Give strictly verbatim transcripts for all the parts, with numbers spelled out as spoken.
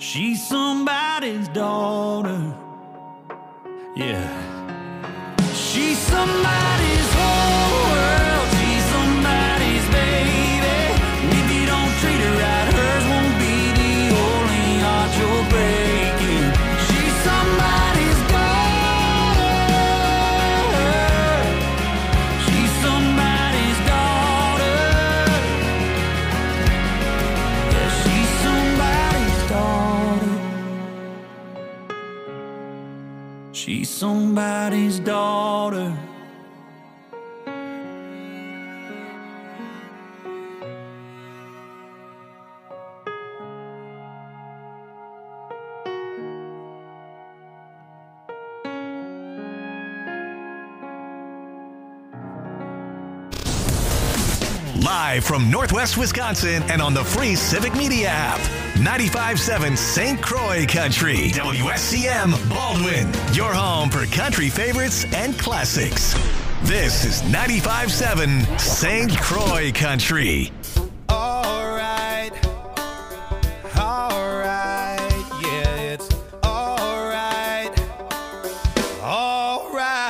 She's somebody's daughter. Yeah. She's somebody's whole world. She's somebody's baby. And if you don't treat her right, hers won't be the only heart you're breaking. She's somebody's daughter. She's somebody's daughter. Yeah, she's somebody's daughter. She's somebody's daughter. Live from Northwest Wisconsin and on the free Civic Media app. ninety-five point seven Saint Croix Country. W S C M Baldwin. Your home for country favorites and classics. This is ninety-five point seven Saint Croix Country. All right. All right. Yeah, it's all right. All right.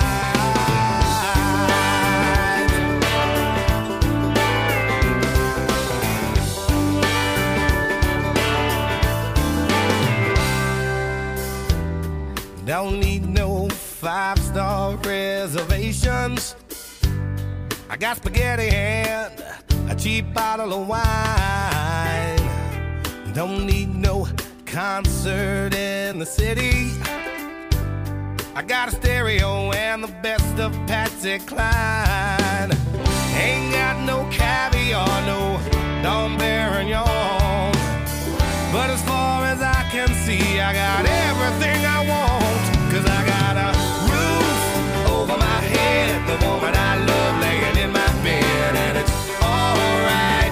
Don't need no five-star reservations. I got spaghetti and a cheap bottle of wine. Don't need no concert in the city. I got a stereo and the best of Patsy Cline. Ain't got no caviar, no Dom Perignon. But as far as I can see, I got everything I want. Cause I got a roof over my head, the woman I love laying in my bed, and it's alright,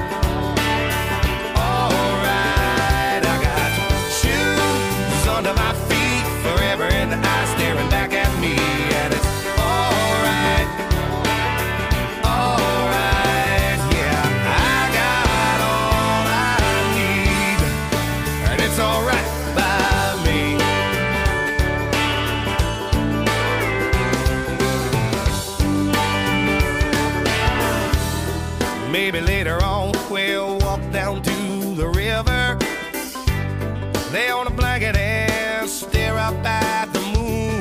alright. I got shoes under my feet, forever in the eye staring back at me, and it's alright, alright. Yeah, I got all I need, and it's alright by me. Maybe later on we'll walk down to the river, lay on a blanket and stare up at the moon.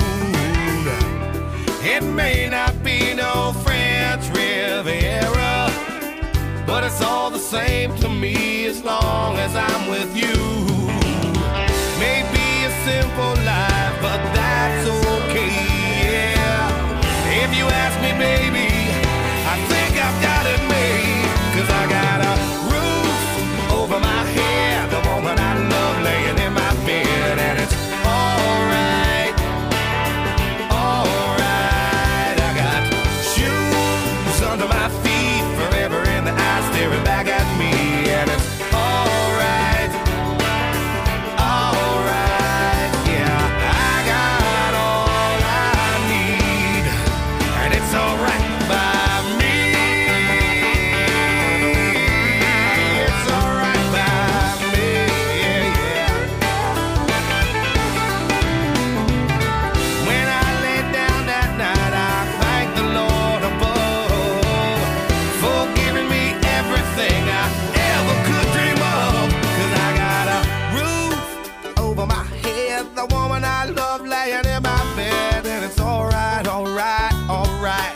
It may not be no French Riviera, but it's all the same to me as long as I'm with you. Maybe a simple life, but that's okay, yeah. If you ask me, baby, I think I've got it made. Cause I got a roof over my head, the woman I love laying in my bed, and it's alright, alright. I got shoes under my feet, forever in the eye staring back at me, and it's alright, alright. Yeah, I got all I need, and it's alright by me. I love laying in my bed, and it's alright, alright, alright,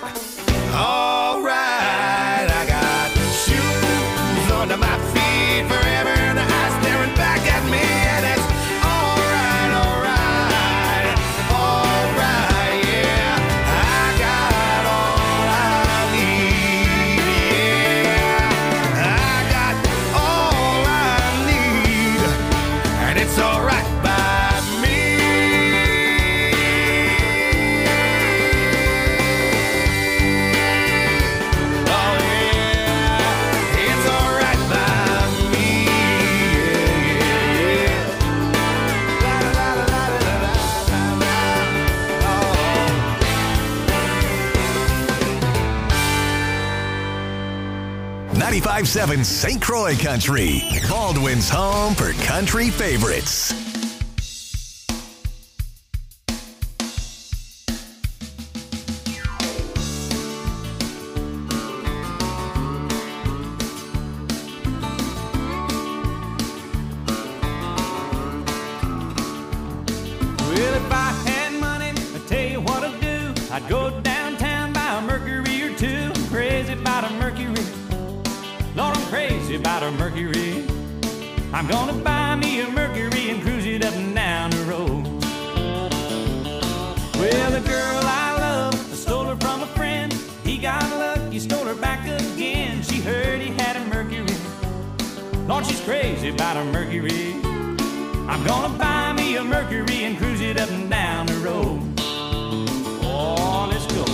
alright. I got shoes under my feet, forever in the eye staring back at me, and it's alright, alright, alright, yeah. I got all I need, yeah. I got all I need, and it's alright by me. ninety-five ninety-five point seven Saint Croix Country, Baldwin's home for country favorites. Well, if I had money, I'd tell you what I'd do. I'd go downtown, buy a Mercury or two. I'm crazy about a Mercury. Lord, I'm crazy about a Mercury. I'm gonna buy me a Mercury and cruise it up and down the road. Well, the girl I love, I stole her from a friend. He got lucky, stole her back again. She heard he had a Mercury. Lord, she's crazy about a Mercury. I'm gonna buy me a Mercury and cruise it up and down the road. Oh, let's go.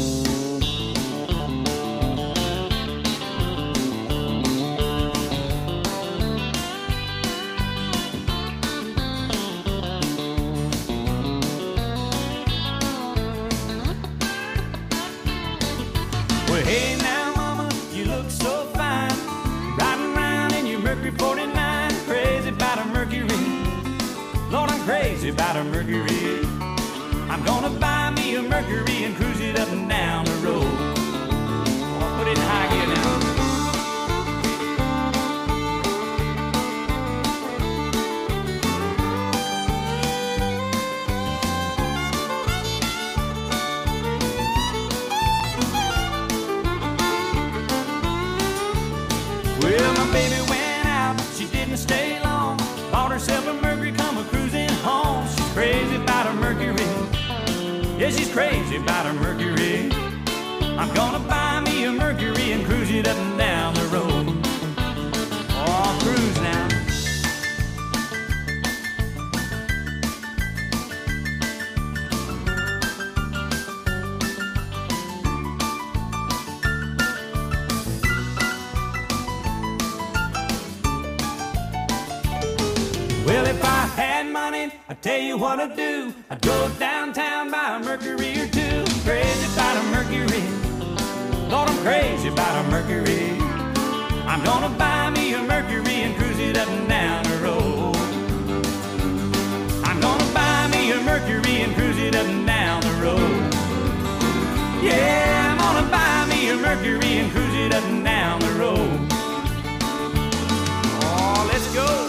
Well, hey now, mama, you look so fine. Riding around in your Mercury forty-nine. Crazy about a Mercury. Lord, I'm crazy about a Mercury. I'm gonna buy me a Mercury and cruise it up and down the road. Oh, put it in high gear now. Well, my baby went out, she didn't stay long. Bought herself a Mercury, come a cruising home. She's crazy about a Mercury. Yeah, she's crazy about a Mercury. I'm gonna buy me a Mercury and cruise it up and down the road. Oh, cruise now. Well, if I had money, I'd tell you what I'd do. I'd go downtown, buy a Mercury or two. Crazy about a Mercury. Lord, I'm crazy about a Mercury. I'm gonna buy me a Mercury and cruise it up and down the road. I'm gonna buy me a Mercury and cruise it up and down the road. Yeah, I'm gonna buy me a Mercury and cruise it up and down the road. Oh, let's go.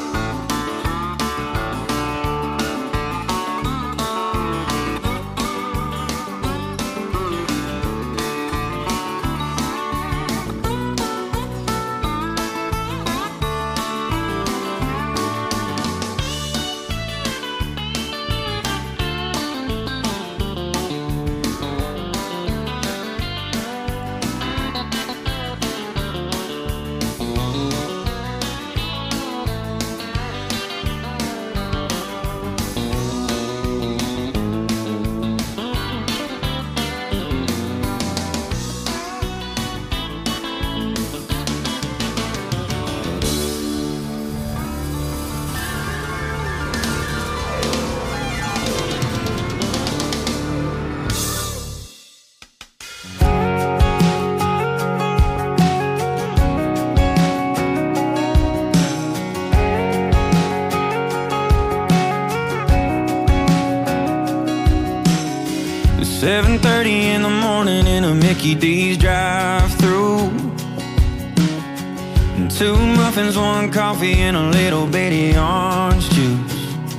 seven thirty in the morning in a Mickey D's drive-thru. Two muffins, one coffee, and a little bitty orange juice.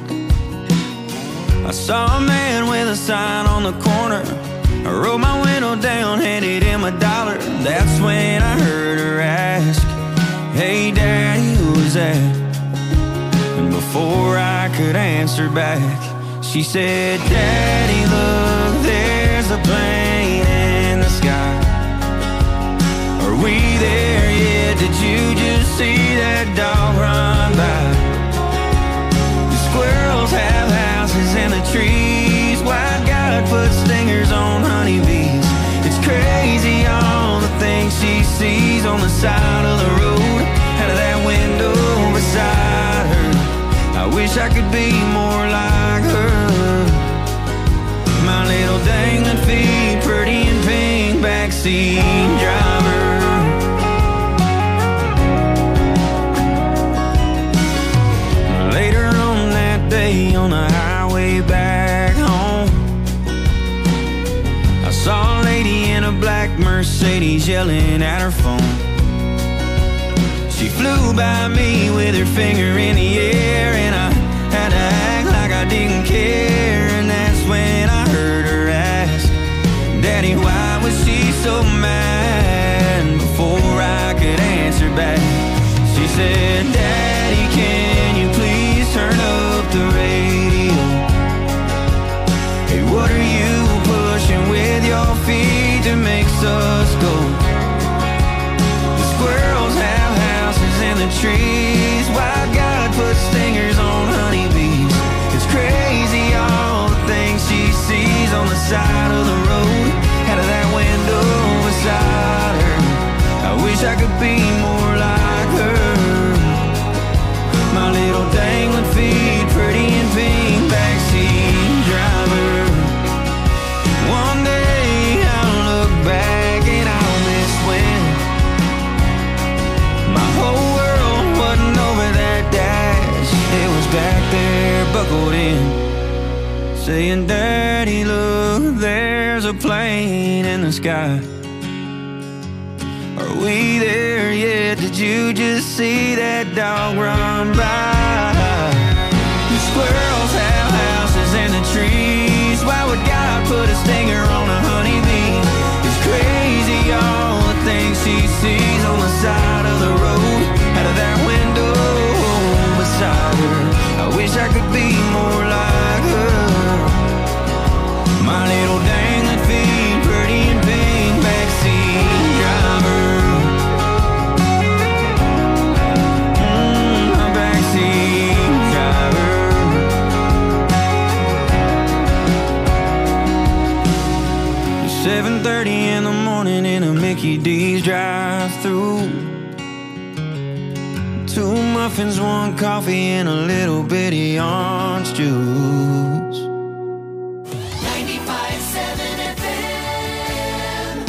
I saw a man with a sign on the corner. I rolled my window down, handed him a dollar. That's when I heard her ask, "Hey Daddy, who's that?" And before I could answer back, she said, "Daddy, look, there's a plane in the sky. Are we there yet? Did you just see that dog run by? The squirrels have houses in the trees. White guy puts stingers on honeybees. It's crazy all the things she sees on the side of the road, out of that window beside her. I wish I could be more like her. My little dangling feet, pretty and pink, backseat driver." lady on the highway back home. I saw a lady in a black Mercedes yelling at her phone. She flew by me with her finger in the air, and I had to act like I didn't care. And that's when I heard her ask, Daddy, why was she so mad? Before I could answer back, she said, Daddy, can you please turn up the radio? Hey, what are you pushing with your feet that makes us go? The squirrels have houses in the trees. Why God put stingers on honeybees? It's crazy all the things she sees on the side of the road, out of that window beside her. I wish I could be more like her. My little dangling feet, pretty and pink, backseat driver. One day I'll look back and I'll miss when my whole world wasn't over that dash. It was back there, buckled in, saying, Daddy, look, there's a plane in the sky. Are we there yet? Did you just see that dog run by? The squirrels have houses in the trees. Why would God put a stinger on a honeybee? It's crazy all the things she sees on the side of the road, out of that window beside her. I wish I could be more like her. My little dangling feet, pretty and pink, backseat driver. Mm, my backseat driver. It's seven thirty in the morning in a Mickey D's drive-thru. Two muffins, one coffee, and a little bitty orange juice. ninety-five seven F M.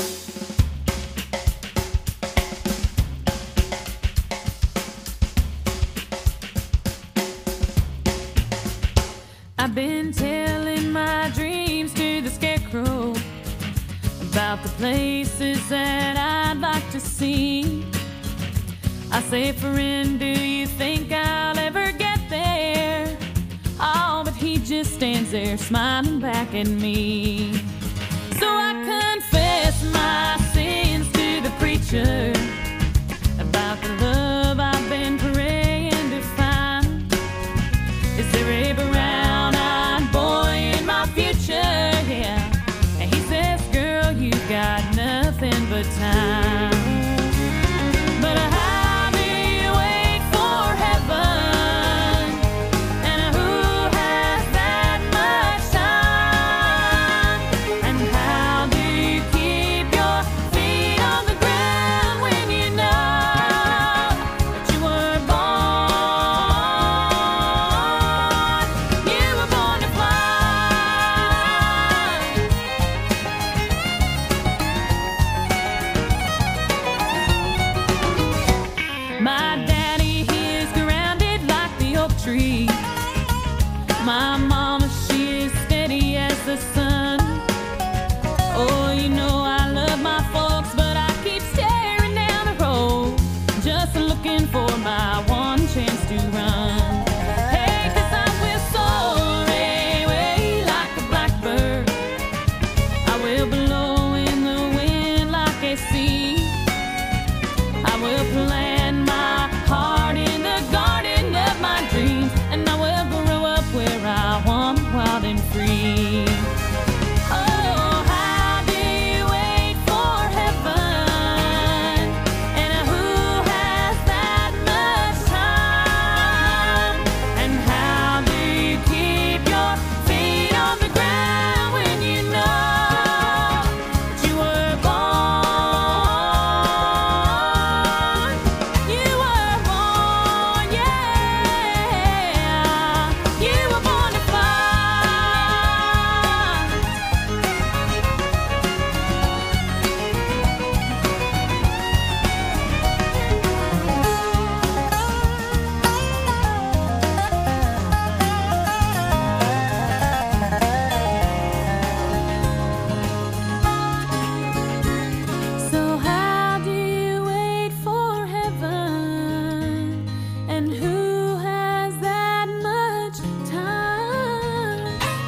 I've been telling my dreams to the scarecrow about the places that I'd like to see. I say, friend, do you think I'll ever get there? Oh, but he just stands there smiling back at me. So I confess my sins to the preacher about the love I've been praying to find. Is there a brown-eyed boy in my future? Yeah. And he says, girl, you got nothing but time. But how do you wait for heaven? And who has that much time? And how do you keep your feet on the ground when you know that you were born? You were born to fly. My daddy, he is grounded like the oak tree. My mama, she is steady as the sun. Oh, you know I love my folks, but I keep staring down the road, just looking for my one chance to run. Hey, 'cause I will soar away like a blackbird. I will blow in the wind like a sea. I will plant my heart in the garden of my dreams, and I will grow up where I want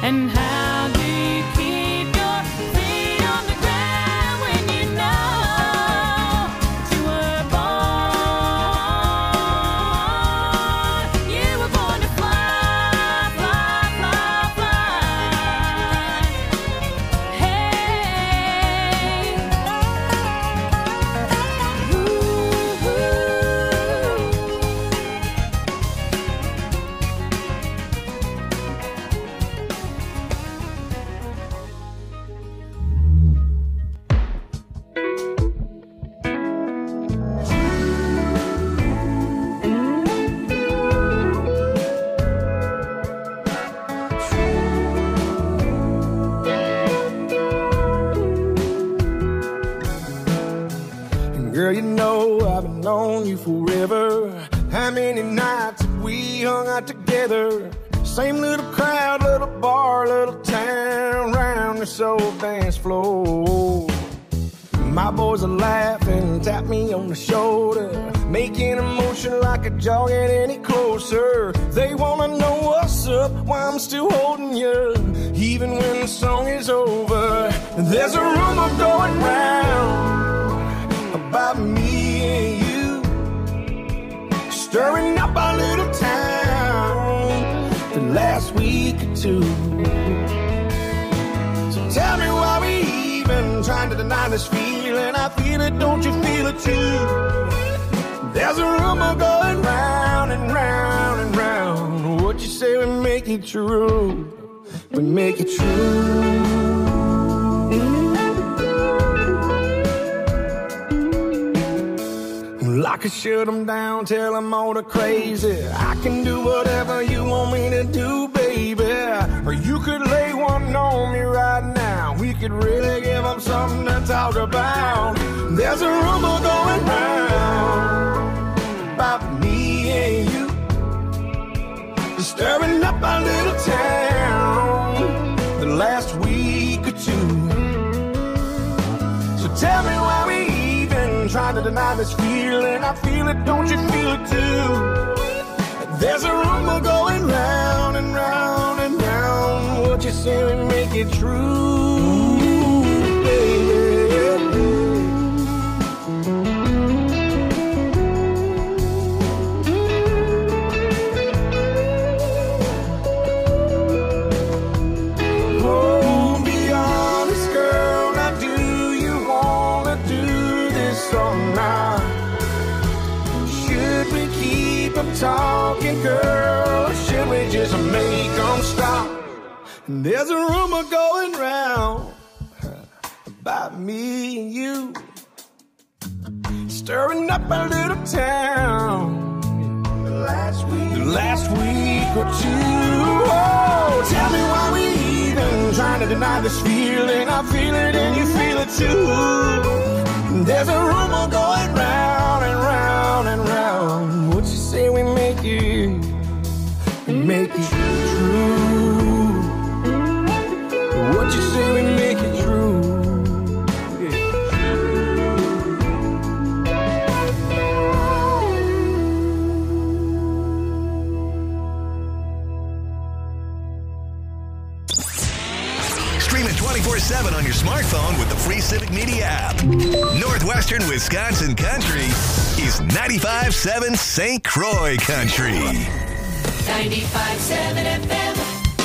And how do you keep your feet on the ground when you know that you were born? You were born to fly, fly, fly, fly. Hey. Ooh, ooh. Girl, you know I've known you forever. How many nights have we hung out together? Same little crowd, little bar, little town, round this old dance floor. My boys are laughing, tap me on the shoulder, making a motion like a jaw get any closer. They wanna know what's up, why I'm still holding you, even when the song is over. There's a rumor going round about me and you, stirring up our little town the last week or two. So tell me why we even trying to deny this feeling. I feel it, don't you feel it too? There's a rumor going round and round and round. What you say we make it true, we make it true. I could shut them down, tell them all the crazy. I can do whatever you want me to do, baby. Or you could lay one on me right now. We could really give them something to talk about. There's a rumor going round about me and you, disturbing up our little town the last week or two. So tell me why we trying to deny this feeling. I feel it, don't you feel it too? There's a rumor going round and round and round. What you say we make it true, baby. Oh, be honest, girl. Now do you wanna do this or not? Should we keep them talking, girl, or should we just make them stop? There's a rumor going round about me and you, stirring up our little town the last week, the last week or two. Oh, tell me why we even trying to deny this feeling. I feel it and you feel it too. There's a rumor going round and round and round. What you say we make it, we make it true. What you say we make it true. Stream it twenty-four seven on your smartphone with the free Civic Media app. Northwestern Wisconsin Country is ninety-five point seven Saint Croix Country. ninety-five point seven F M.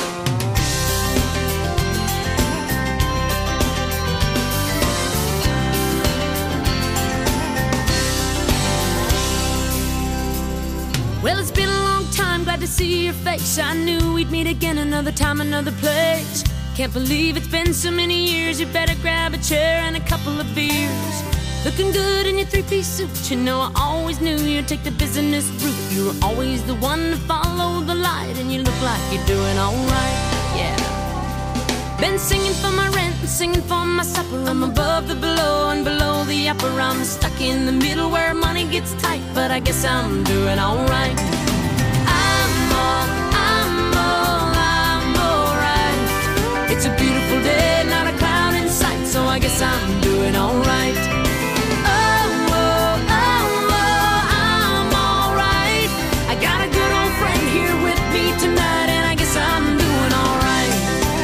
Well, it's been a long time, glad to see your face. I knew we'd meet again another time, another place. Can't believe it's been so many years. You better grab a chair and a couple of beers. Looking good in your three-piece suit. You know I always knew you'd take the business route. You were always the one to follow the light, and you look like you're doing alright, yeah. Been singing for my rent and singing for my supper. I'm above the below and below the upper. I'm stuck in the middle where money gets tight, but I guess I'm doing alright. I'm all, I'm all, I'm alright. It's a beautiful day, not a cloud in sight, so I guess I'm doing alright. Oh, oh, oh, oh, I'm alright. I got a good old friend here with me tonight, and I guess I'm doing alright.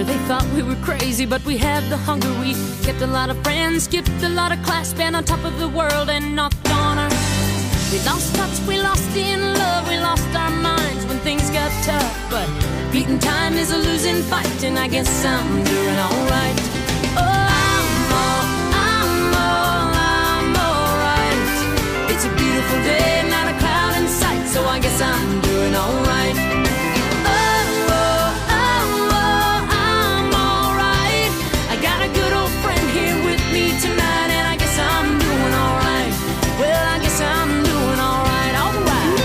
They thought we were crazy, but we had the hunger. We kept a lot of friends, skipped a lot of class, been on top of the world and knocked on our. We lost touch, we lost in love, we lost our minds when things got tough. But beating time is a losing fight, and I guess I'm doing alright. Oh, I'm all, I'm all, I'm alright. It's a beautiful day, not a cloud in sight, so I guess I'm doing alright. Tonight, and I guess I'm doing alright. Well, I guess I'm doing alright, alright.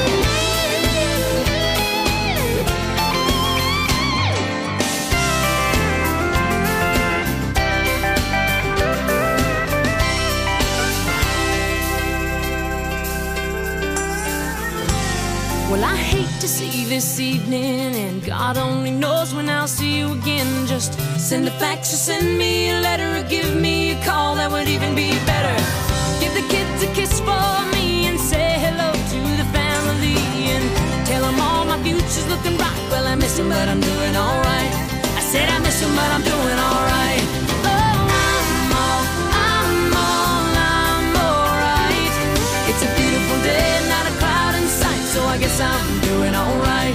Well, I hate to see this evening, and God only knows when I'll see you again. Just send a fax or send me a letter or give me a call, that would even be better. Give the kids a kiss for me and say hello to the family, and tell them all my future's looking bright. Well, I miss them, but I'm doing alright. I said I miss them, but I'm doing alright. Oh, I'm all, I'm all, I'm alright. It's a beautiful day, not a cloud in sight, so I guess I'm doing alright.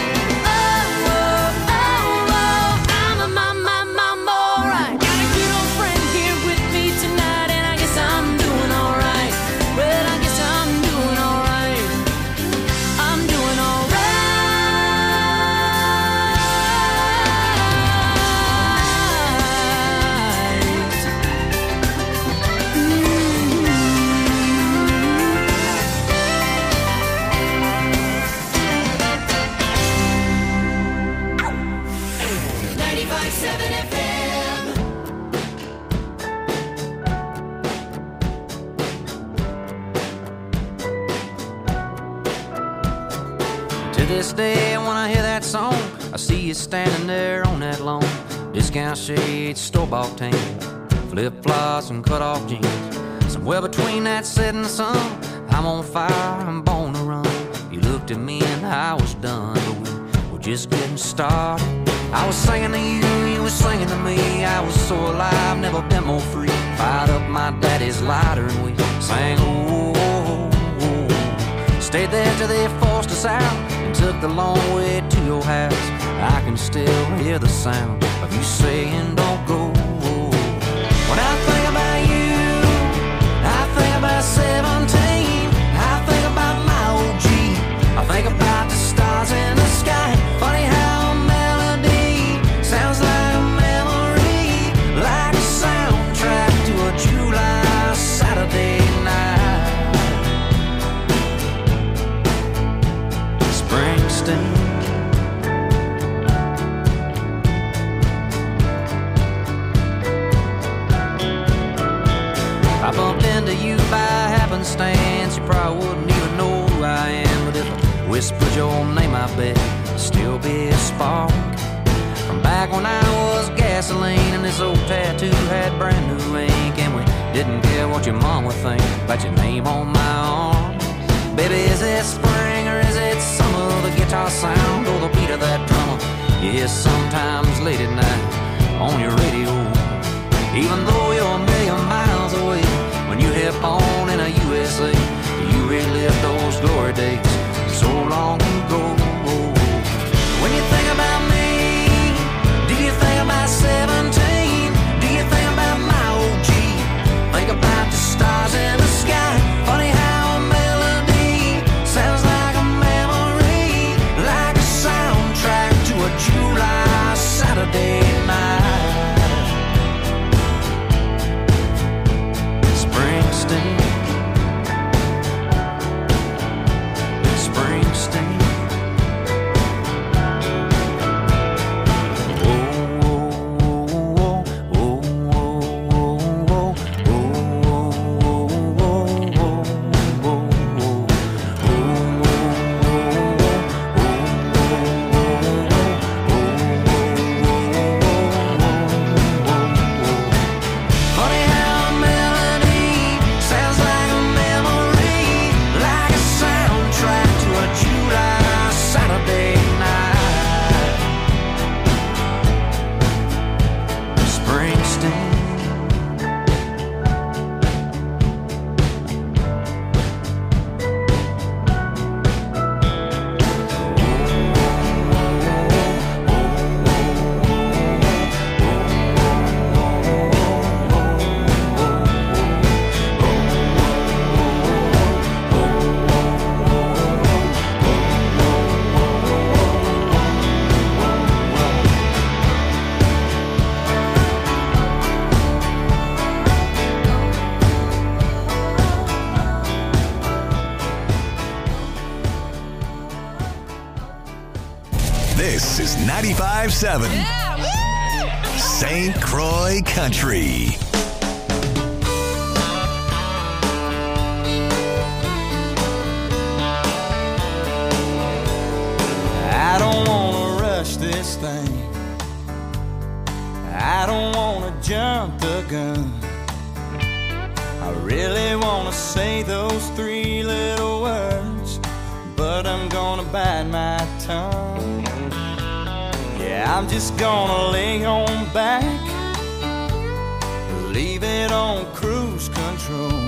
This day when I hear that song, I see you standing there on that lawn. Discount shades, store-bought tan, flip-flops and cut-off jeans. Somewhere between that setting sun, I'm on fire, I'm born to run. You looked at me and I was done, but we were just getting started. I was singing to you, you were singing to me. I was so alive, never been more free. Fired up my daddy's lighter and we sang, oh, oh, oh. Stayed there till they forced us out and took the long way to your house. I can still hear the sound of you saying don't go. When I think about you, I think about seventeen. I think about my old Jeep. I think about the stars in the sky. Funny how a melody sounds like a memory, like a soundtrack to a July Saturday night. Springsteen. I bumped into you by happenstance. You probably wouldn't even know who I am, but if I whispered your name, I bet it'd still be a spark from back when I was gasoline and this old tattoo had brand new ink, and we didn't care what your mom would think about your name on my arm. Baby, is it spring or is it summer? The guitar sound or the beat of that drummer you hear sometimes late at night on your radio. Even though you're a million miles away, when you hit on in a U S A, you relive those glory days so long ago. When you think about me, do you think about seventeen? Do you think about my old Jeep? Think about the stars in the sky. Funny how a melody sounds like a memory, like a soundtrack to a July Saturday night. This is ninety-five seven Saint Croix Country. I don't wanna rush this thing. I don't wanna jump the gun. I really wanna say those three little words, but I'm gonna bite my tongue. Yeah, I'm just gonna lay on back, leave it on cruise control.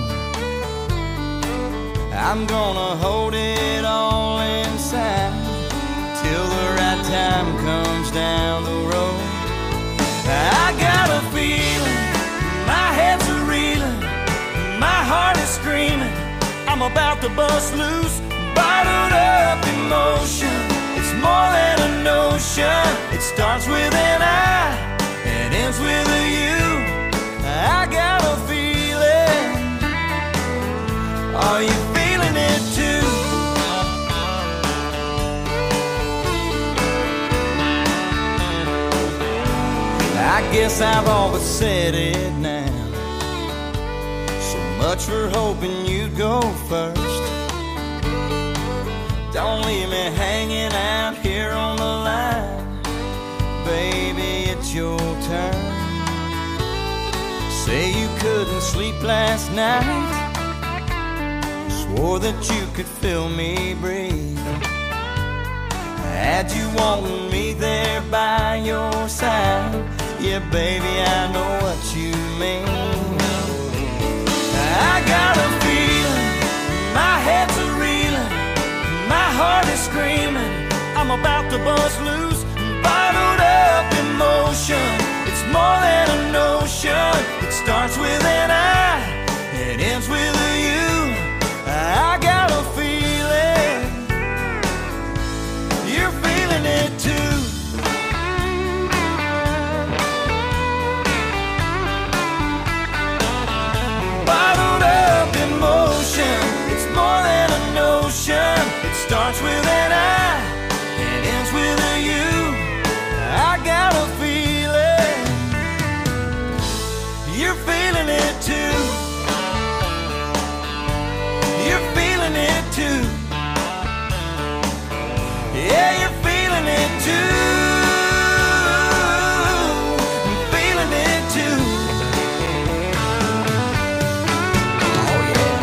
I'm gonna hold it all inside till the right time comes down the road. I got a feeling, my head's a reeling, my heart is screaming, I'm about to bust loose. Bottled up emotion, it's more than a notion. It starts with an I and ends with a you. I got a feeling, are you feeling it too? I guess I've all but said it now. So much for hoping you'd go first. Don't leave me hanging out here on the line. Baby, it's your turn. Say you couldn't sleep last night, swore that you could feel me breathe. Had you wanting me there by your side, yeah, baby, I know what you mean. I got a feeling, my head's a reeling, my heart is screaming, I'm about to bust loose. Bottled up emotion, it's more than a notion. It starts with an I, it ends with a you. I got a feeling, you're feeling it too. Bottled up emotion, it's more than a notion. It starts with an I, it ends with a you. I got a feeling, you're feeling it too. You're feeling it too. Yeah, you're feeling it too. I'm feeling it too. Oh yeah.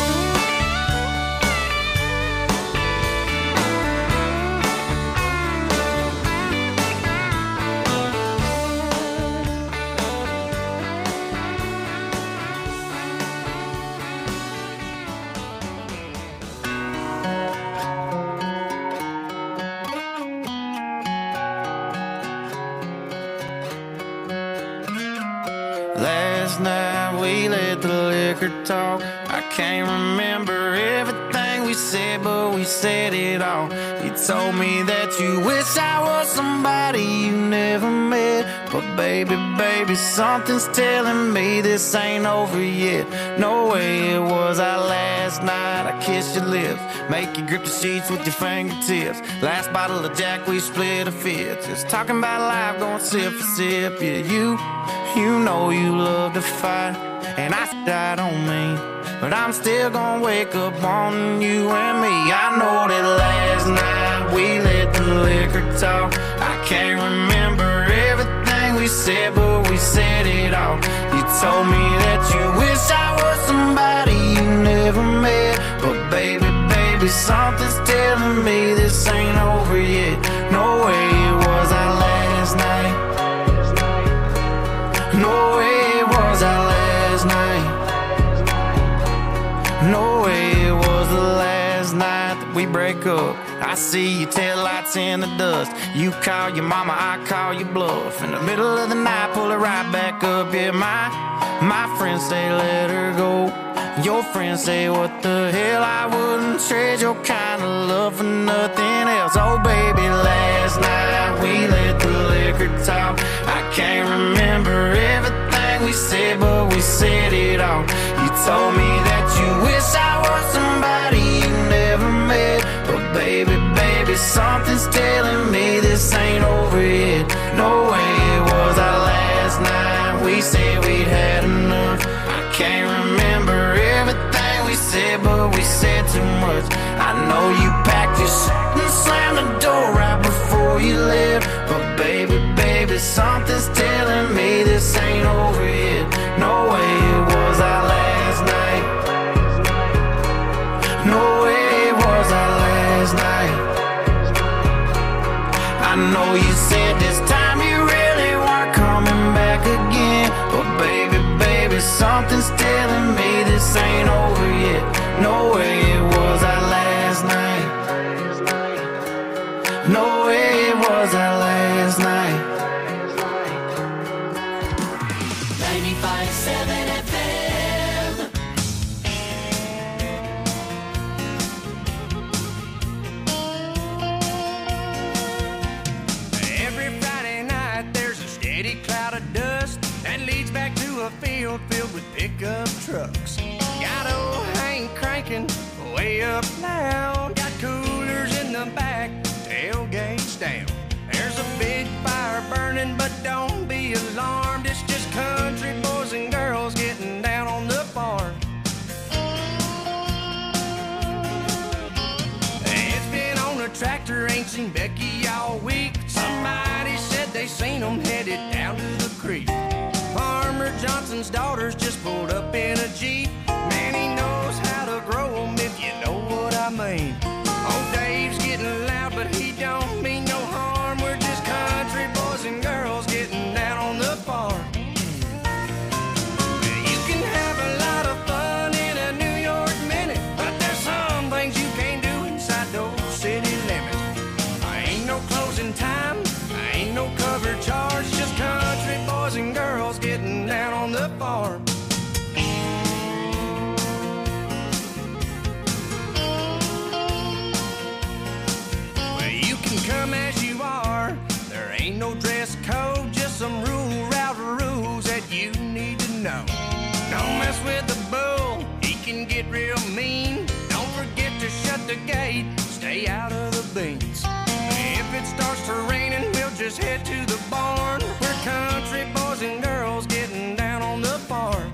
Last night we let the liquor talk. I can't remember everything we said, but we said it all. You told me that you wish I was somebody you never met. But baby, baby, something's telling me this ain't over yet. No way it was our last night. I kissed your lips, make you grip the sheets with your fingertips. Last bottle of Jack, we split a fifth. Just talking about life, going sip for sip. Yeah, you, you know you love to fight, and I died on me, but I'm still gonna wake up wanting you and me. I know that last night we let the liquor talk. I can't remember everything we said, but we said it all. You told me that you wish I was somebody you never met. But baby, baby, something's telling me this ain't over yet. No way it was our last night. No way it was our last night. No way it was the last night that we break up. I see your taillights in the dust. You call your mama, I call your bluff. In the middle of the night, pull it right back up. Yeah, my, my friends say let her go. Your friends say what the hell, I wouldn't trade your kind of love for nothing else. Oh baby, last night we let the liquor talk. I can't remember everything we said, but we said it all. You told me that you wish I was somebody you never met. But baby, baby, something's telling me this we said too much. I know you packed your shit and slammed the door right before you left. But baby, baby, something's telling me this ain't over yet. No way it was our last night. No way it was our last night. I know you said this time you really weren't coming back again. But baby, baby, something's telling me this ain't over yet. No way it was our last night. No way it was our last night. ninety-five seven F M. Every Friday night there's a steady cloud of dust that leads back to a field filled with pickup trucks. Got old Hank cranking way up loud. Got coolers in the back, tailgates down. There's a big fire burning, but don't be alarmed. It's just country boys and girls getting down on the farm. It's been on a tractor, ain't seen Becky all week. Somebody said they seen them headed down to the creek. Farmer Johnson's daughters just pulled up in a Jeep. Man, he knows how to grow them, if you know what I mean. Old Dave's getting loud, but he don't mean no harm. We're just country boys and girls getting down on the farm. You can have a lot of fun in a New York minute, but there's some things you can't do inside those city limits. Ain't no closing time, ain't no cover charge, just country boys and girls getting down on the farm. Well, you can come as you are, there ain't no dress code, just some rule route rules that you need to know. Don't mess with the bull, he can get real mean. Don't forget to shut the gate, stay out of the beans. If it starts to raining, we'll just head to the barn. We're country boys and girls getting down on the farm.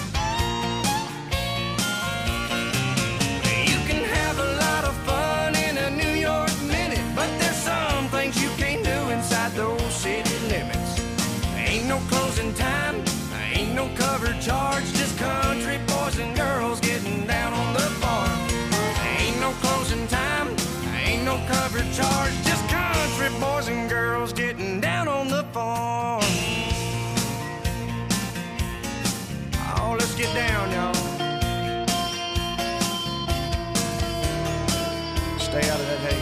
You can have a lot of fun in a New York minute, but there's some things you can't do inside those city limits. Ain't no closing time, ain't no cover charge, just country boys and girls getting down on the farm. Ain't no closing time, ain't no cover charge, just country boys and girls getting down on the farm. Oh, let's get down, y'all. Stay out of that hay.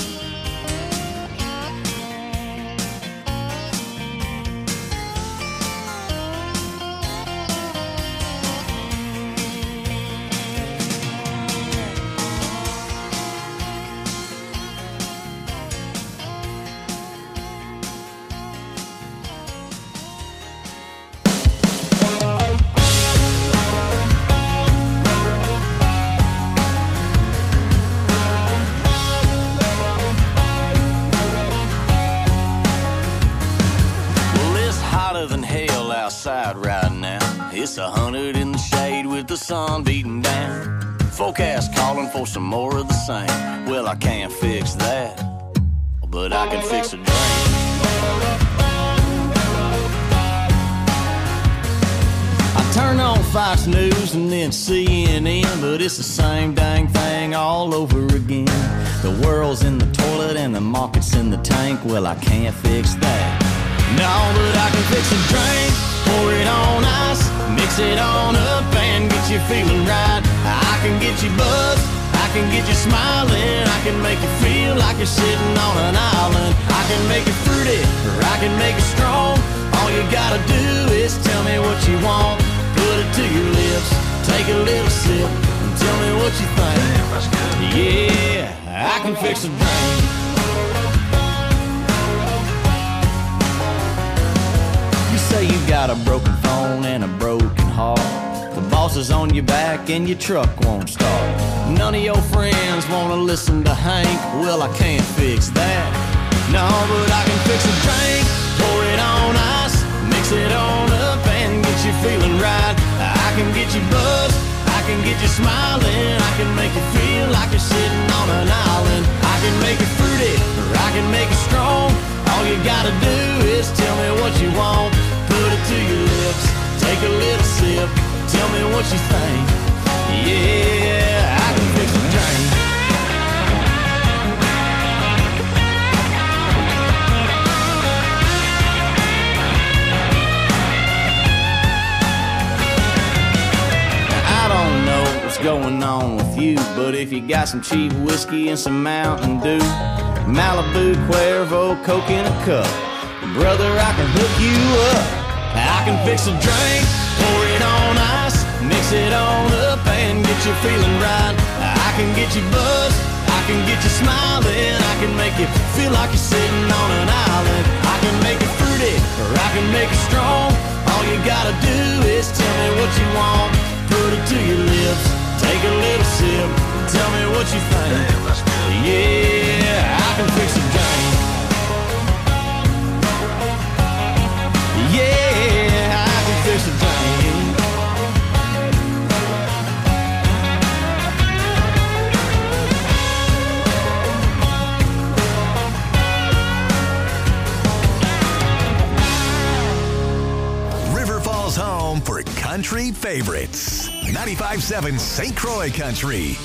Outside right now, it's a hundred in the shade with the sun beating down. Forecast calling for some more of the same. Well, I can't fix that, but I can fix a drain. I turn on Fox News and then C N N, but it's the same dang thing all over again. The world's in the toilet and the market's in the tank. Well, I can't fix that. No, but I can fix a drink, pour it on ice, mix it on up and get you feeling right. I can get you buzzed, I can get you smiling, I can make you feel like you're sitting on an island. I can make you fruity, or I can make you strong. All you gotta do is tell me what you want. Put it to your lips, take a little sip, and tell me what you think. Yeah, I can fix a drink. You say you got a broken phone and a broken heart. The boss is on your back and your truck won't start. None of your friends wanna listen to Hank. Well, I can't fix that. No, but I can fix a drink, pour it on ice, mix it on up and get you feeling right. I can get you buzzed, I can get you smiling, I can make you feel like you're sitting on an island. I can make it fruity, or I can make it strong. All you gotta do is tell me what you want. Put it to your lips, take a little sip, tell me what you think. Yeah, I can fix a drink. Going on with you, but if you got some cheap whiskey and some Mountain Dew, Malibu, Cuervo, Coke in a cup, brother, I can hook you up. I can fix a drink, pour it on ice, mix it on up and get you feeling right. I can get you buzzed, I can get you smiling, I can make you feel like you're sitting on an island. I can make it fruity, or I can make it strong. All you gotta do is tell me what you want. Put it to your lips, take a little sip, tell me what you think. Yeah, I can fix a drink. Yeah, I can fix a drink. River Falls home for country favorites. ninety-five point seven Saint Croix Country.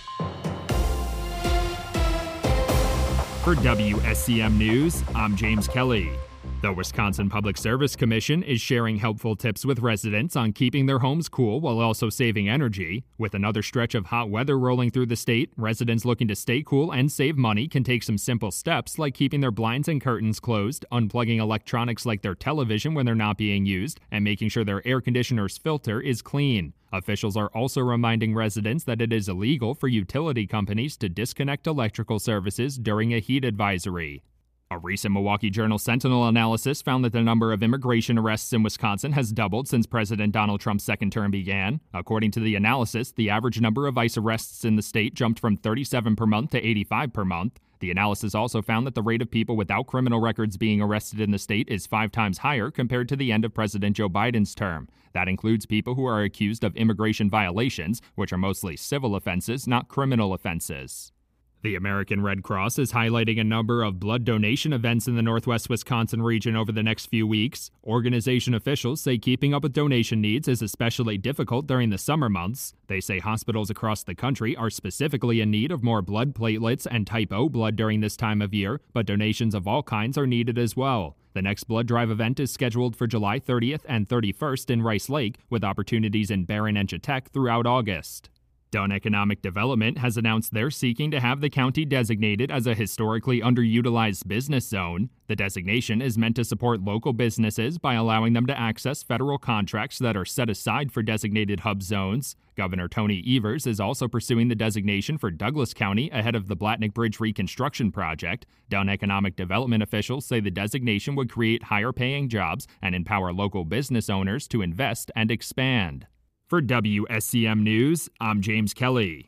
For W S C M News, I'm James Kelly. The Wisconsin Public Service Commission is sharing helpful tips with residents on keeping their homes cool while also saving energy. With another stretch of hot weather rolling through the state, residents looking to stay cool and save money can take some simple steps like keeping their blinds and curtains closed, unplugging electronics like their television when they're not being used, and making sure their air conditioner's filter is clean. Officials are also reminding residents that it is illegal for utility companies to disconnect electrical services during a heat advisory. A recent Milwaukee Journal Sentinel analysis found that the number of immigration arrests in Wisconsin has doubled since President Donald Trump's second term began. According to the analysis, the average number of ICE arrests in the state jumped from thirty-seven per month to eighty-five per month. The analysis also found that the rate of people without criminal records being arrested in the state is five times higher compared to the end of President Joe Biden's term. That includes people who are accused of immigration violations, which are mostly civil offenses, not criminal offenses. The American Red Cross is highlighting a number of blood donation events in the Northwest Wisconsin region over the next few weeks. Organization officials say keeping up with donation needs is especially difficult during the summer months. They say hospitals across the country are specifically in need of more blood platelets and type O blood during this time of year, but donations of all kinds are needed as well. The next blood drive event is scheduled for July thirtieth and thirty-first in Rice Lake, with opportunities in Barron and Chautauqua throughout August. Dunn Economic Development has announced they're seeking to have the county designated as a historically underutilized business zone. The designation is meant to support local businesses by allowing them to access federal contracts that are set aside for designated hub zones. Governor Tony Evers is also pursuing the designation for Douglas County ahead of the Blatnick Bridge reconstruction project. Dunn Economic Development officials say the designation would create higher-paying jobs and empower local business owners to invest and expand. For W S C M News, I'm James Kelly.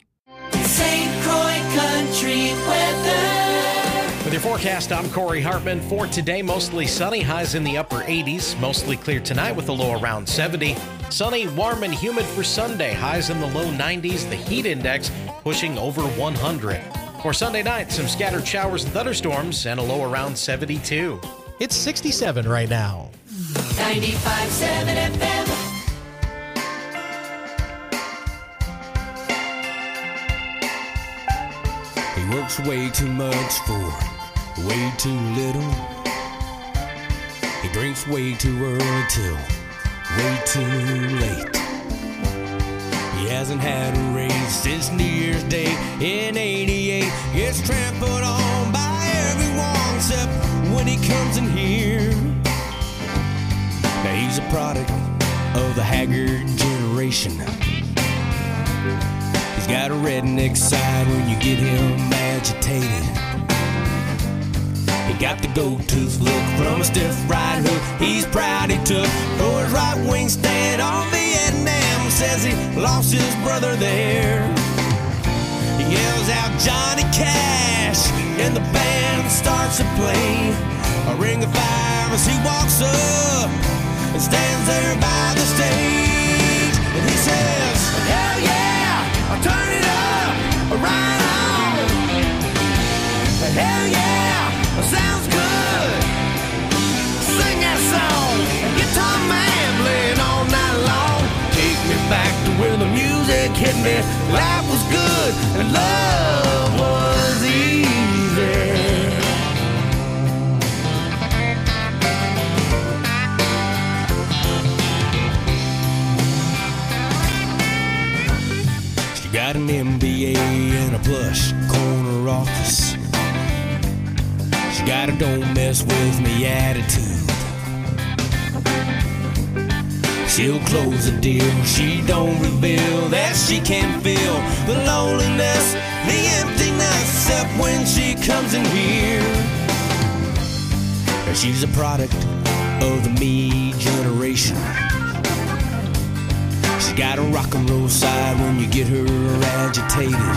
Saint Croix Country weather. With your forecast, I'm Corey Hartman. For today, mostly sunny, highs in the upper eighties. Mostly clear tonight with a low around seventy. Sunny, warm, and humid for Sunday, highs in the low nineties. The heat index pushing over one hundred. For Sunday night, some scattered showers and thunderstorms and a low around seventy-two. It's sixty-seven right now. ninety-five point seven F M. He works way too much for way too little. He drinks way too early till way too late. He hasn't had a raise since New Year's Day in eighty-eight. Gets trampled on by everyone except when he comes in here. Now he's a product of the haggard generation. He's got a redneck side when you get him agitated. He got the gold-tooth look from a stiff right hook he's proud he took. For his right wing stand on Vietnam, says he lost his brother there. He yells out Johnny Cash and the band starts to play a ring of fire as he walks up and stands there by the stage and he says, hell yeah! turn it up, right on. Hell yeah, sounds good. Sing that song, guitar man playing all night long. Take me back to where the music hit me. Life was good and love was easy. She got an M B A and a plush corner office. She got a don't mess with me attitude. She'll close the deal, she don't reveal that she can feel the loneliness, the emptiness, except when she comes in here. She's a product of the me generation. She's got a rock and roll side when you get her agitated.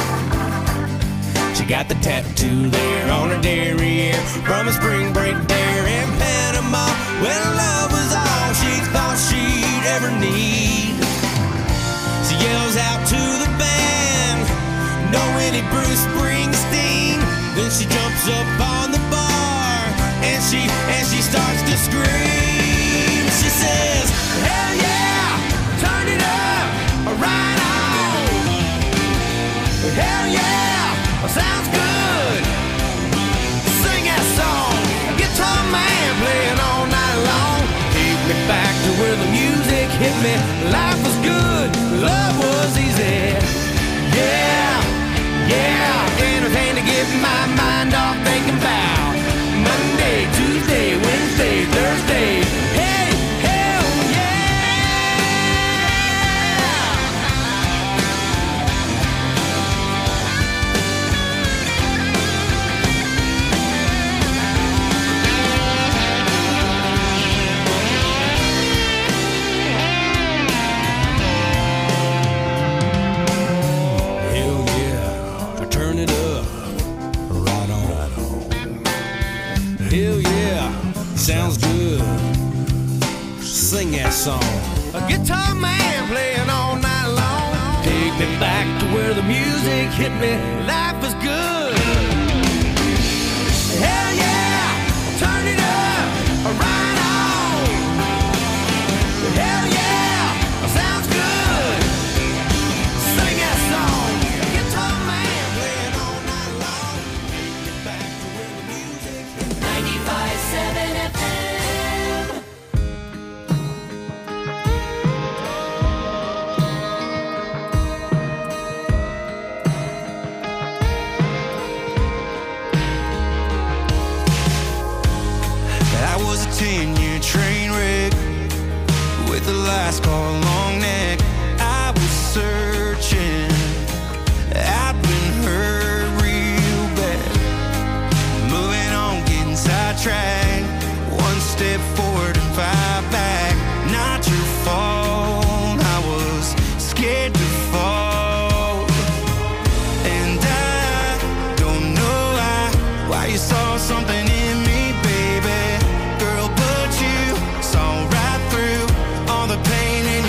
She got the tattoo there on her derriere from a spring break there in Panama, when love was all she thought she'd ever need. She yells out to the band, "No any Bruce Springsteen." Then she jumps up on the bar and she and she starts to scream. She says, "Hell yeah, turn it up, right on. Hell yeah, sounds good. Sing that song, guitar man playing all night long. Take me back to where the music hit me. Life was good, love was easy. Yeah, yeah, anything to get my mind off thinking about Monday, Tuesday, Wednesday, Thursday. Hey, hell sounds good. Sing that song. A guitar man playing all night long. Take me back to where the music hit me. Life was good. Hell yeah, turn it up, right on. Hell yeah, sounds good. Sing that song. Guitar man playing all night long. Take me back to where the music hit me. ninety-five point seven F M. ten-year train wreck with the last call long neck. I was searching, I'd been hurt real bad. Moving on, getting sidetracked. One step forward and five back. Not your fault, I was scared to fall. And I don't know why, why you saw something in me, baby. Girl, but you saw right through all the pain in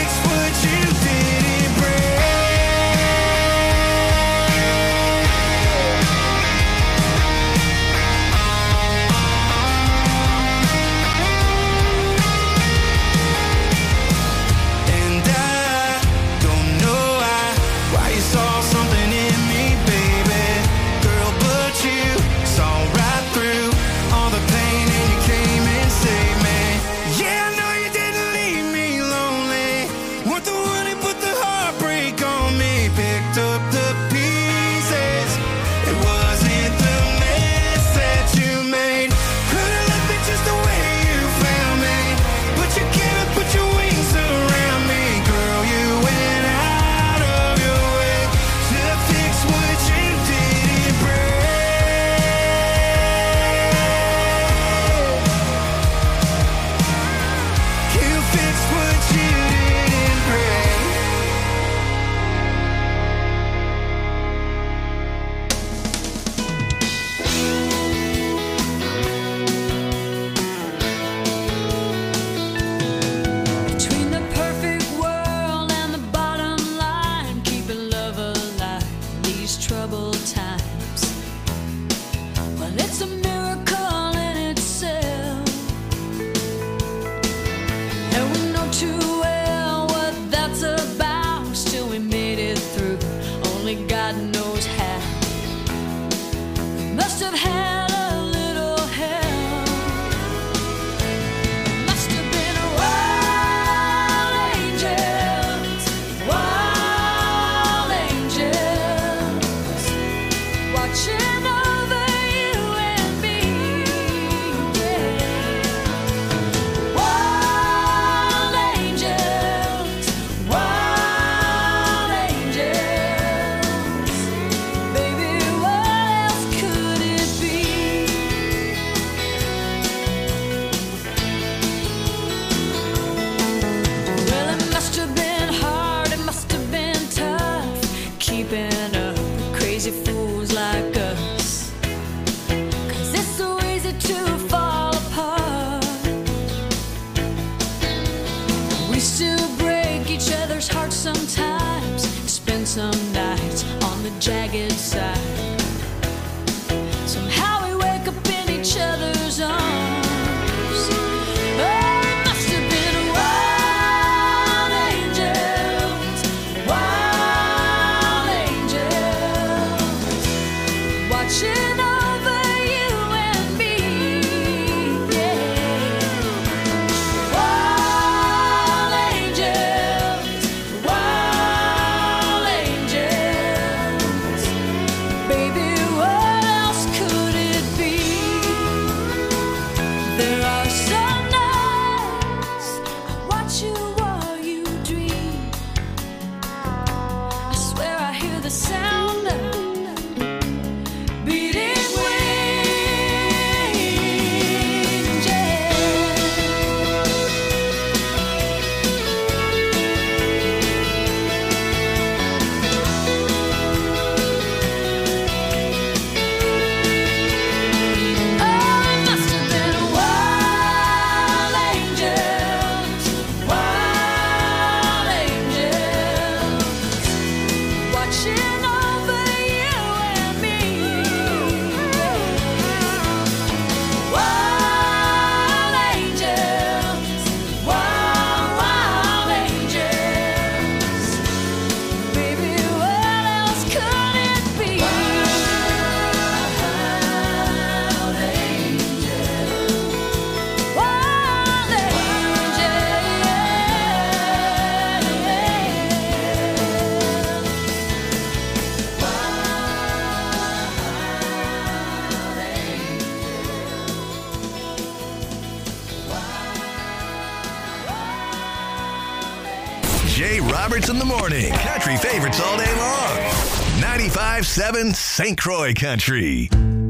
Jay Roberts in the morning. Country favorites all day long. ninety-five point seven Saint Croix Country.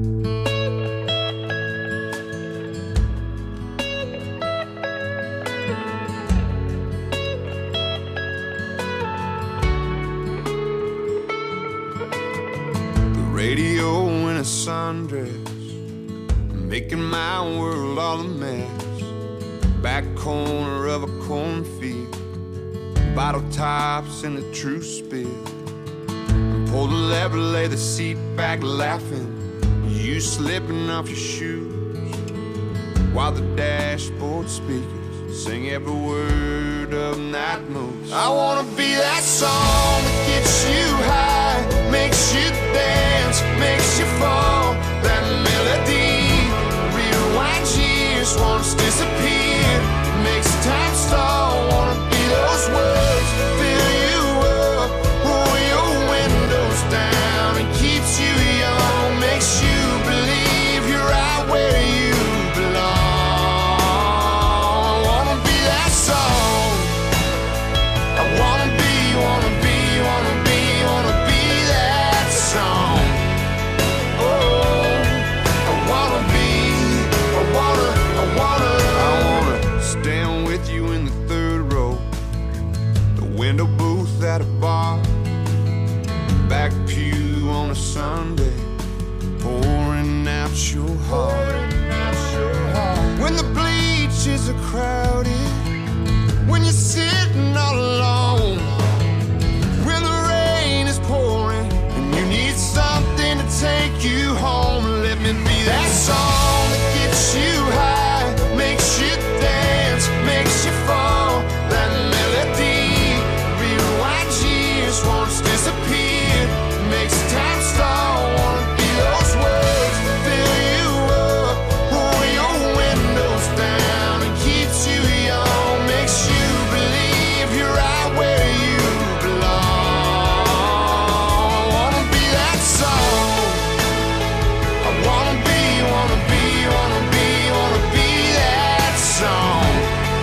The radio in a sundress, making my world all a mess. Back corner of a cornfield, bottle tops and the truth spill. Pull the lever, lay the seat back laughing. You slipping off your shoes while the dashboard speakers sing every word of Night Moves. I wanna be that song that gets you high, makes you dance, makes you fall. That melody rewinds years, once disappeared, makes time stall. Wanna be those words, fill you up, roll your windows down, and keeps you young, makes you believe you're right where you belong. I wanna be that song. I wanna be, wanna be, wanna be, wanna be that song. Oh, I wanna be, I wanna, I wanna, I wanna stand with you in the third row, the window booth at a bar, back pew on a Sunday, pouring out your heart. When the bleachers are crowded, when you're sitting all alone, when the rain is pouring and you need something to take you home, let me be that song that gets you high, makes you dance, makes you fall. That melody rewinds years, once disappeared, makes time stall. Wanna be those words, fill you up, roll your windows down, and keeps you young, makes you believe you're right where you belong. I wanna be that song. I wanna be, wanna be, wanna be, wanna be that song.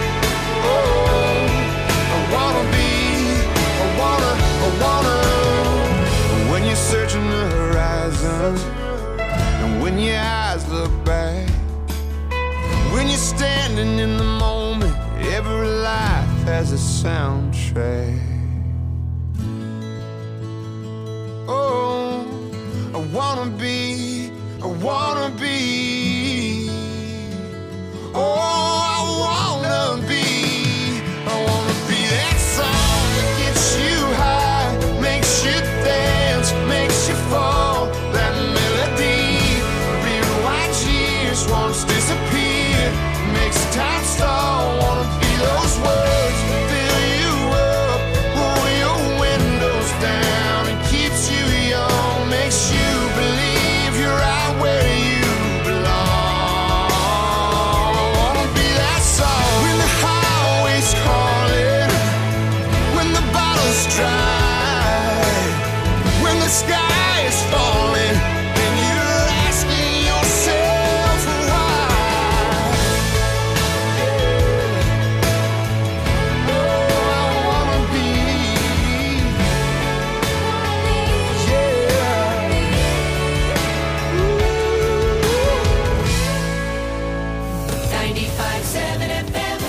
Oh, I wanna be, I wanna, I wanna. When you're searching the horizon, and when your eyes look back, when you're standing in the moment, every life has a soundtrack. Oh, I wanna be, I wanna be. Oh, I wanna be, I wanna be that song that gets you high, makes you dance, makes you fall. That melody rewinds years, once disappeared, makes time stall. Wanna be those words, fill you up, roll your windows down, and keeps you young, makes you believe you're right where you belong. I wanna be that song. When the highway's calling, when the bottle's dry, when the sky is falling, and you're asking yourself why. Oh, I wanna be, yeah. ninety-five seven F M.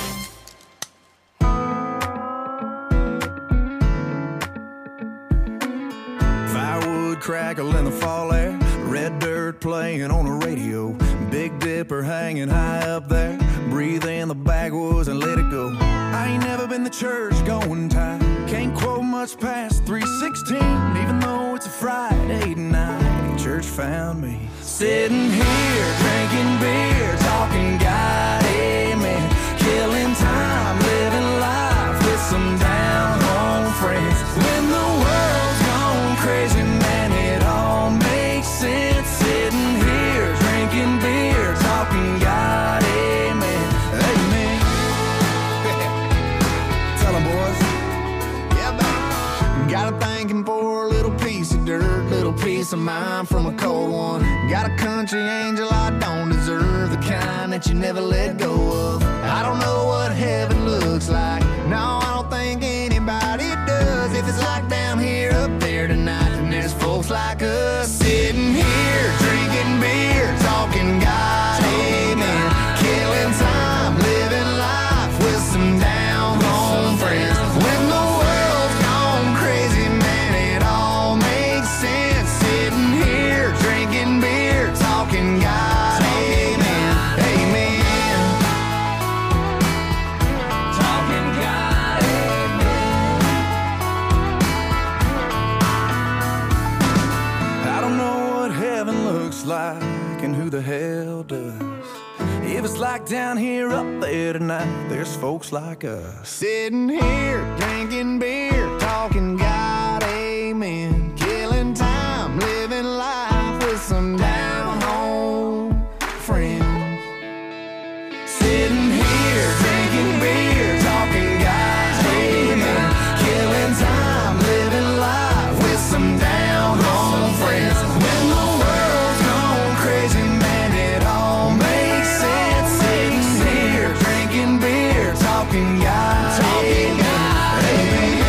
Firewood crackle in the fall air, red dirt playing on the radio, Big Dipper hanging high up there, breathe in the backwoods and let it go. I ain't never been to church going type, can't quote much past three sixteen, even though it's a Friday night. Church found me sitting here drinking beer, talking God, amen, killing time, living life with some down home friends. When the world's gone crazy, man, it all makes sense. Sitting here drinking beer, talking God, amen, amen. Tell 'em, boys. Yeah, man. Got a thanking for a little piece of dirt, little piece of mind from a cold one. Got a country angel I don't deserve, the kind that you never let go of. I don't know what heaven looks like, no, I don't think anybody does. If it's like down here, up there tonight, then there's folks like us sitting here drinking beer, talking God, amen, killing time, living life with some down home friends. When the world's gone crazy, man, it all makes sense. Sitting here drinking beer, talking God, amen, amen, talking God, amen. it's like down here, up there tonight, there's folks like us. Sitting here, drinking beer, talking God, amen. Killing time, living life with some down-home friends. Sitting here, drinking beer, talking God, amen. Killing time, living life with some down-home friends. When the world's gone crazy, man, it all makes sense. Sitting here, drinking beer, talking God, talking God, amen.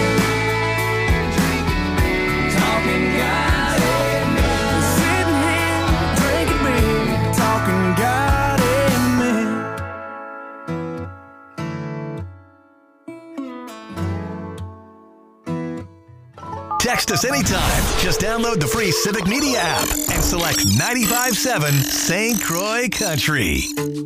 Talking God, amen. Sitting here, drinking beer, talking God, amen. Text us anytime. Just download the free Civic Media app and select ninety-five point seven Saint Croix Country.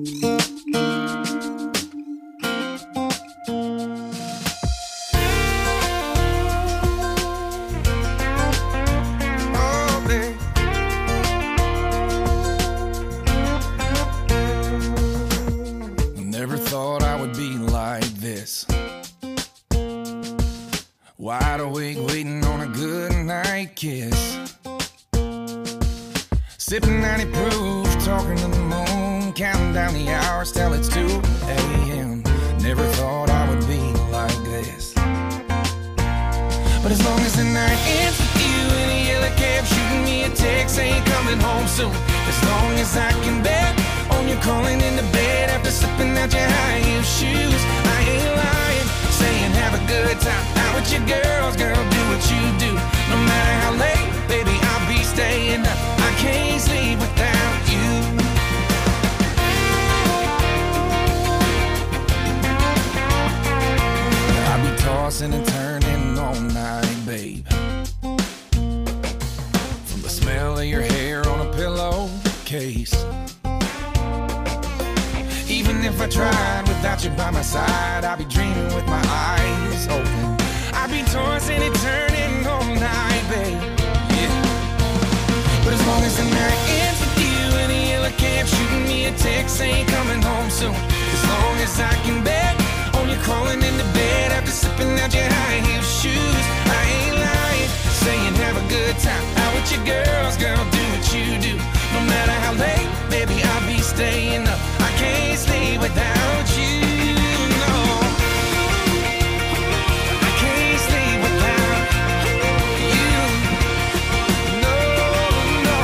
Oh, babe. Never thought I would be like this. Wide awake, waiting on a good night kiss. Sipping ninety proof, talking to the moon, counting down the hours till it's two a.m. Never thought I would be like this. But as long as the night ends with you in a yellow cab, shooting me a text saying coming home soon. As long as I can bet on you calling into bed after slipping out your high heel shoes. I ain't lying, saying have a good time out with your girls, girl, do what you do. No matter how late, baby, I'll be staying up. I can't sleep without you. I'll be tossing and turning all night, babe. From the smell of your hair on a pillowcase. Even if I tried without you by my side, I'd be dreaming with my eyes open. I'd be tossing and turning all night, babe. Yeah. But as long as the night ends with you in a yellow cab, shooting me a text saying coming home soon. As long as I can bet on you crawling into bed after slipping out your high heel shoes. I ain't lying, saying have a good time out with your girls, girl, do what you do. No matter how late, baby, I'll be staying up. I can't sleep without you, no. I can't sleep without you, no, no.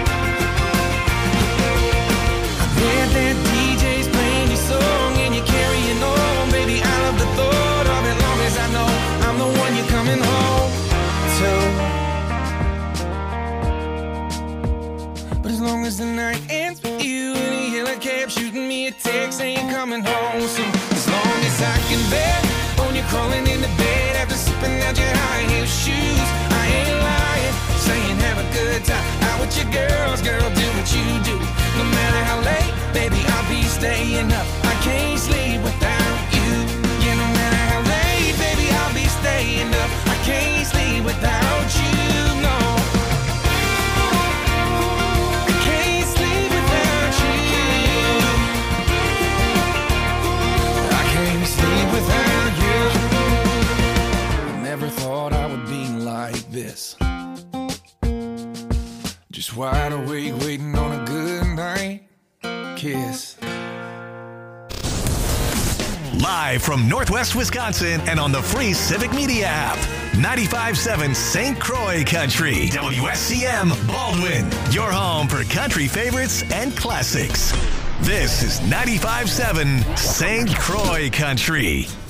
I bet that D J's playing your song and you're carrying on, baby. I love the thought of it, long as I know I'm the one you're coming home to. But as long as the night ends with you in a yellow cab, shooting me a text saying coming home soon. As long as I can bet on you crawling into bed after slipping out your high heel shoes. I ain't lying, saying have a good time out with your girls, girl, do what you do. No matter how late, baby, I'll be staying up. I can't sleep without you. Yeah, no matter how late, baby, I'll be staying up. I can't sleep without you, no. Without you, I never thought I would be like this. Just wide awake, waiting on a good night kiss. Live from Northwest Wisconsin and on the free Civic Media app. ninety-five point seven Saint Croix Country. W S C M Baldwin. Your home for country favorites and classics. This is ninety-five point seven Saint Croix Country.